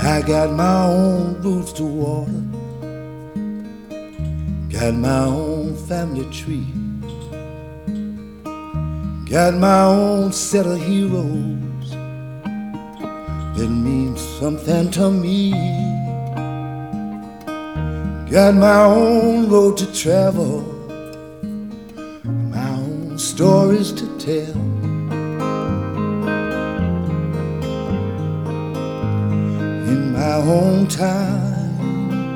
I got my own roots to water, got my own family tree, got my own set of heroes that mean something to me. Got my own road to travel, my own stories to tell. In my own time,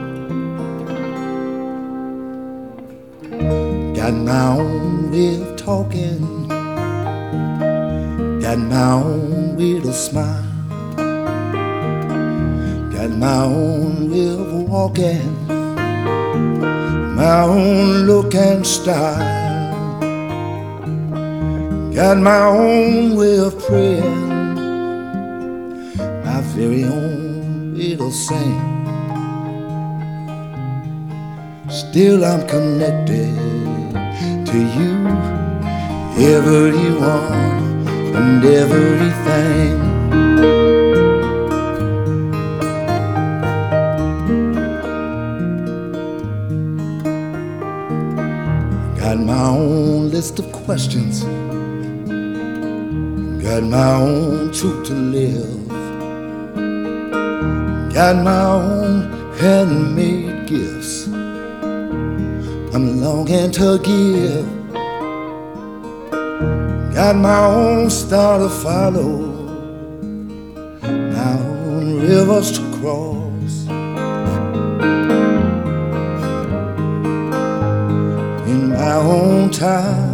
got my own way of talking, got my own way to smile, got my own way of walking, my own look and style, got my own way of praying, my very own way to sing. Still I'm connected to you, everyone and everything. Got my own list of questions, got my own truth to live, got my own handmade gifts I'm longing to give, got my own star to follow, my own rivers to cross. In my own time,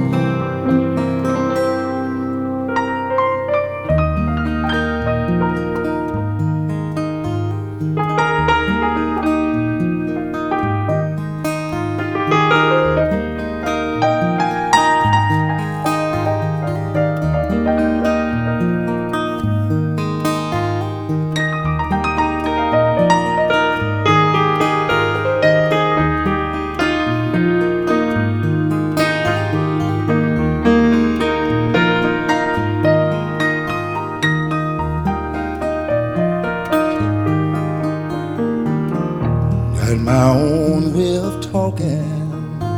got my own way of talking,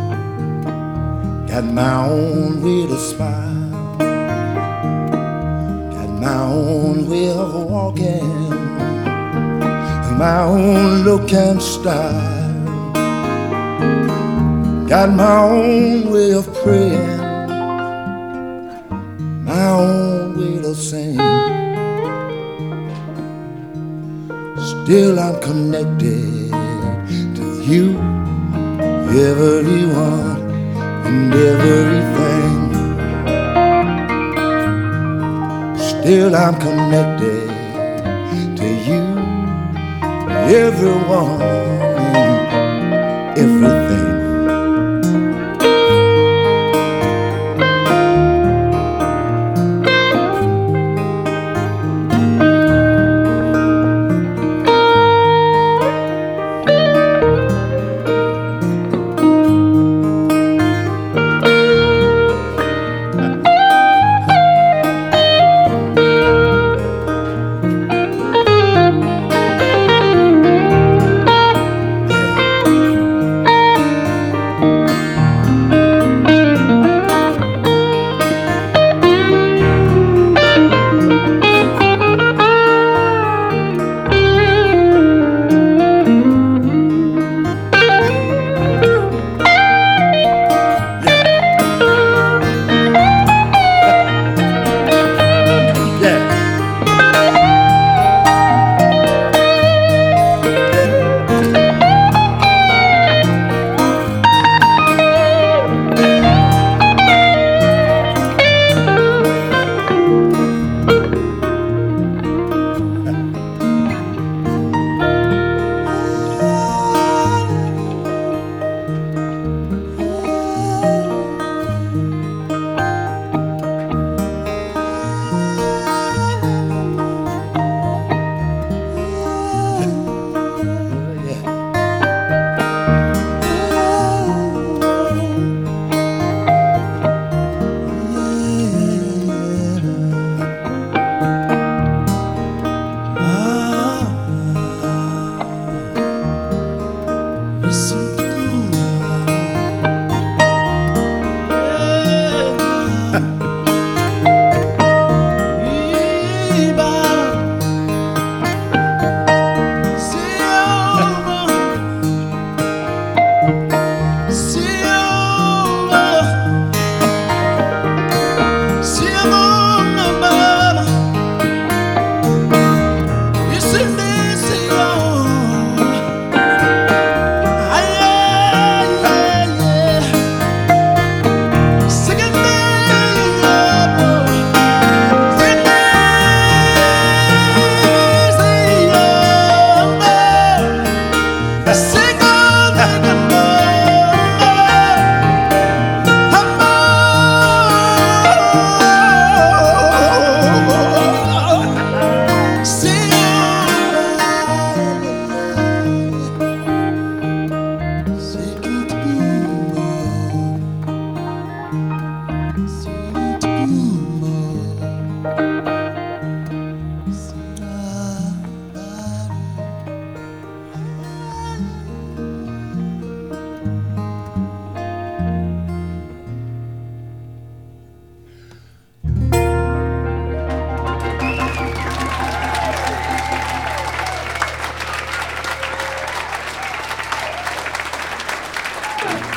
got my own way to smile, got my own way of walking, my own look and style, got my own way of praying, my own way to sing. Still I'm connected to you, everyone and everything. Still I'm connected to you, everyone and everything.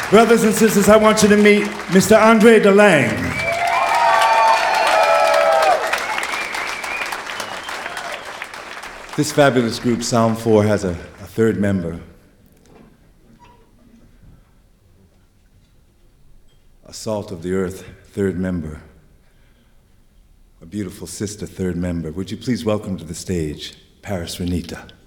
Brothers and sisters, I want you to meet Mr. Andre DeLange. This fabulous group, Sound 4, has a third member. A salt of the earth, third member. A beautiful sister, third member. Would you please welcome to the stage, Paris Renita.